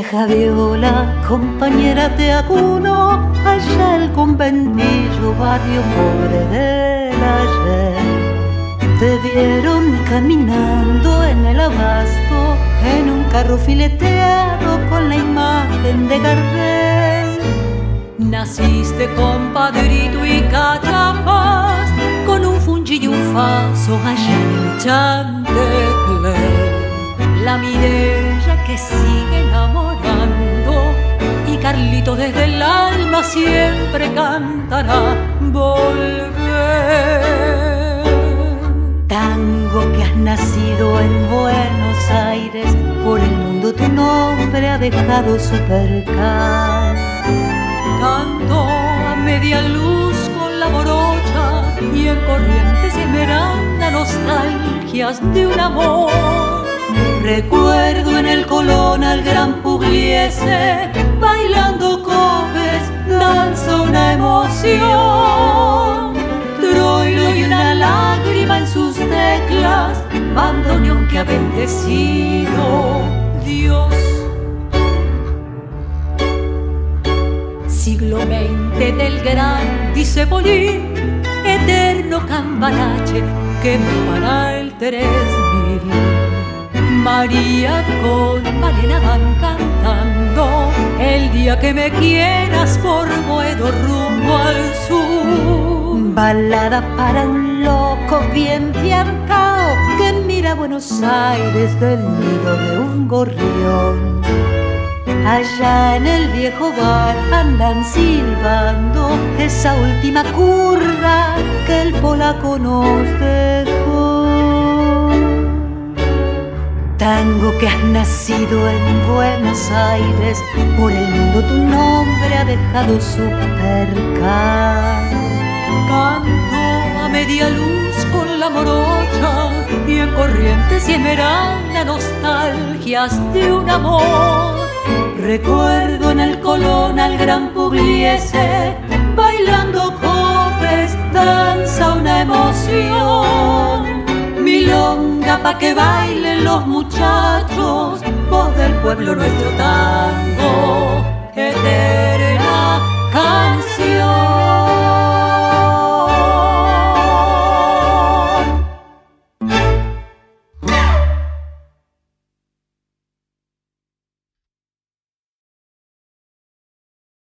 vieja viola, compañera de acuno, allá el conventillo, barrio pobre del ayer. Te vieron caminando en el abasto, en un carro fileteado con la imagen de Gardel. Naciste con padrito y cachafaz, con un fungi y un faso allá en el Chantecler. La Mireya que sigue enamorando y Carlito desde el alma siempre cantará volver. Tango que has nacido en Buenos Aires, por el mundo tu nombre ha dejado su percal. Canto a media luz con la morocha y en Corrientes y Esmeralda nostalgias de un amor. Recuerdo en el Colón al gran Pugliese, bailando copes, danza una emoción. Troilo y una lágrima en sus teclas, bandoneón que ha bendecido Dios. Siglo XX del gran Dicepolín, eterno cambalache que me para el 3000. María con Malena van cantando el día que me quieras por Boedo rumbo al sur. Balada para un loco bien piantao que mira Buenos Aires del nido de un gorrión. Allá en el viejo bar andan silbando esa última curva que el polaco nos dejó. Tango que has nacido en Buenos Aires, por el mundo tu nombre ha dejado su percal. Canto a media luz con la morocha y en Corrientes y Esmeralda nostalgias de un amor. Recuerdo en el Colón al gran Pugliese, bailando copes, danza una emoción. Milonga pa' que bailen los muchachos, voz del pueblo nuestro tango, eterna canción.